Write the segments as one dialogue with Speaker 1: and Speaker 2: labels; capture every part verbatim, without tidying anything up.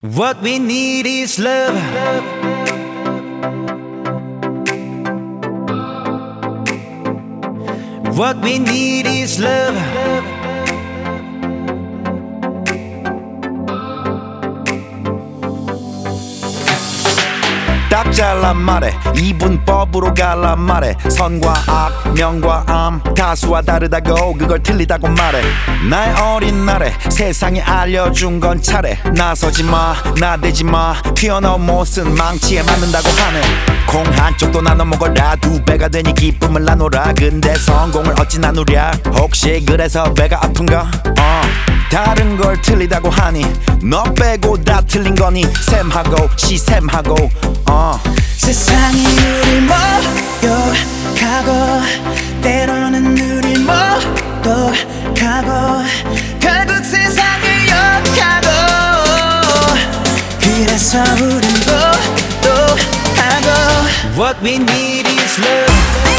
Speaker 1: What we need is love. What we need is love. 딱 잘라 말해 이분법으로 갈라 말해 선과 악 명과 암 다수와 다르다고 그걸 틀리다고 말해 나의 어린 날에 세상에 알려준 건 차례 나서지마 나대지마 튀어나온 못은 망치에 맞는다고 하네 콩 한쪽도 나눠 먹어라 두 배가 되니 기쁨을 나누라 근데 성공을 어찌 나누랴 혹시 그래서 배가 아픈가 어. 다른 걸 틀리다고 하니 너 빼고 다 틀린 거니 샘하고 시샘하고 어.
Speaker 2: 세상이 우릴 모욕하고 때로는 우릴 모독하고 결국 세상을 욕하고 그래서 우린 또또하고
Speaker 1: What we need is love.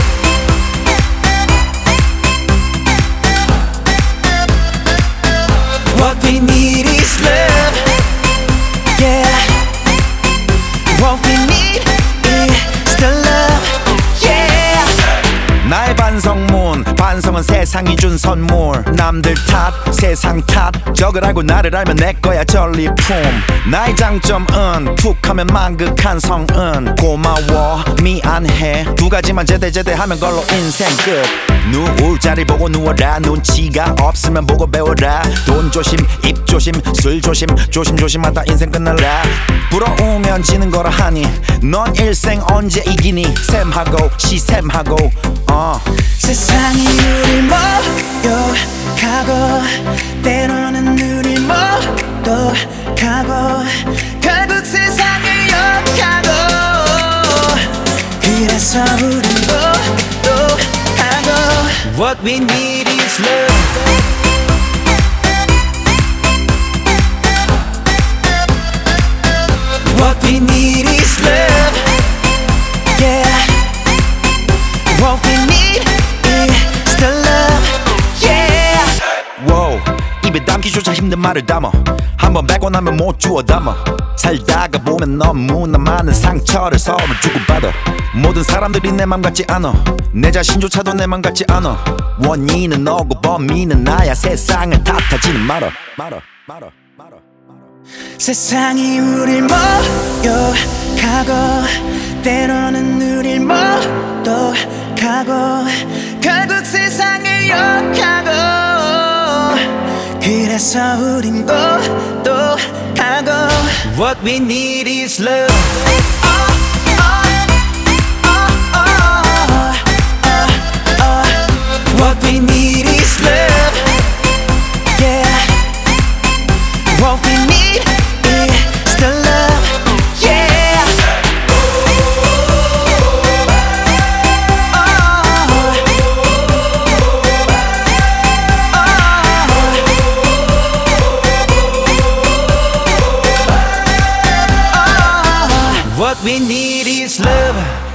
Speaker 2: What we need is love. Yeah. What we need is the love. Yeah.
Speaker 1: 나의 반성문 반성은 세상이 준 선물 남들 탓 세상 탓 적을 알고 나를 알면 내 거야 전리품 나의 장점은 툭하면 만극한 성은 고마워 미안해 두 가지만 제대 제대 하면 걸로 인생 끝 누울 자리 보고 누워라 눈치가 없으면 보고 배워라 돈 조심 입 조심 술 조심 조심조심하다 인생 끝날라 부러우면 지는 거라 하니 넌 일생 언제 이기니 샘하고 시샘하고 어.
Speaker 2: 세상이 우릴 모욕하고 때로는 우릴 모독하고 결국 세상을 욕하고 그래서 우린 또또하고
Speaker 1: What we need is love.
Speaker 2: What we need is love. Yeah. What we need is the love. Yeah.
Speaker 1: Wow, 입에 담기조차 힘든 말을 담아 한번 뱉고 나면 못 주워 담아 살다가 보면 너무나 많은 상처를 서로 주고받아 모든 사람들이 내 맘 같지 않아 내 자신조차도 내 맘 같지 않아 원인은 너고 범인은 나야 세상을 탓하지는 말아 말아 말아 말아
Speaker 2: 세상이 우릴 모욕하고 때로는 우릴 모독하고 결국 세상을 욕하고 그래서 우린 또또하고
Speaker 1: What we need is love.
Speaker 2: What we need is love. Yeah. What we need is the love. Yeah.
Speaker 1: What we need is love.